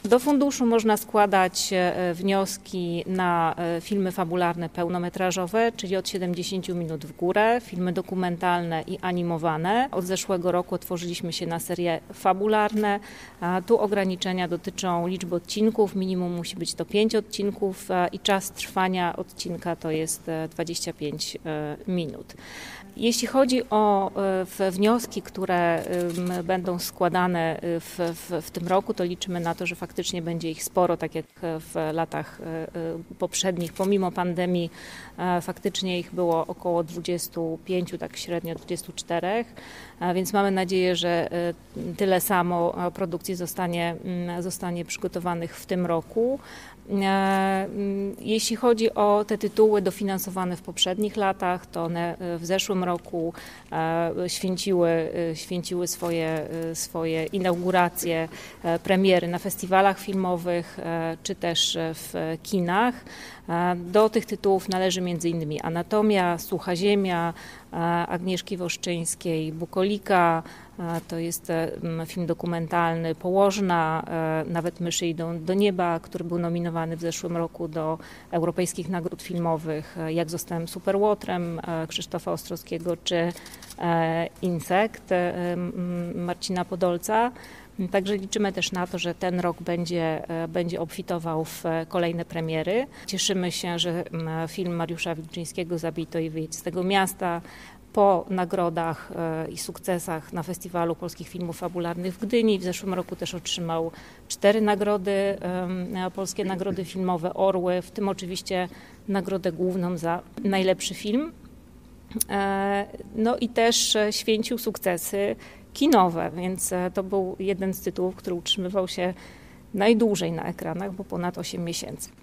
Do funduszu można składać wnioski na filmy fabularne pełnometrażowe, czyli od 70 minut w górę, filmy dokumentalne i animowane. Od zeszłego roku otworzyliśmy się na serie fabularne. Tu ograniczenia dotyczą liczby odcinków, minimum musi być to 5 odcinków i czas trwania odcinka to jest 25 minut. Jeśli chodzi o wnioski, które będą składane w tym roku, to liczymy na to, że faktycznie będzie ich sporo, tak jak w latach poprzednich. Pomimo pandemii faktycznie ich było około 25, tak średnio 24, więc mamy nadzieję, że tyle samo produkcji zostanie przygotowanych w tym roku. Jeśli chodzi o te dofinansowane w poprzednich latach, to one w zeszłym roku święciły swoje inauguracje, premiery na festiwalach filmowych czy też w kinach. Do tych tytułów należy m.in. Anatomia, Sucha Ziemia, Agnieszki Woszczyńskiej, Bukolika, to jest film dokumentalny, Położna, Nawet myszy idą do nieba, który był nominowany w zeszłym roku do europejskich nagród filmowych, Jak zostałem superłotrem Krzysztofa Ostrowskiego czy Insekt Marcina Podolca. Także liczymy też na to, że ten rok będzie obfitował w kolejne premiery. Cieszymy się, że film Mariusza Wilczyńskiego Zabij to i wyjedź z tego miasta po nagrodach i sukcesach na Festiwalu Polskich Filmów Fabularnych w Gdyni. W zeszłym roku też otrzymał 4 nagrody, polskie nagrody filmowe Orły, w tym oczywiście nagrodę główną za najlepszy film. No i też święcił sukcesy kinowe, więc to był jeden z tytułów, który utrzymywał się najdłużej na ekranach, bo ponad 8 miesięcy.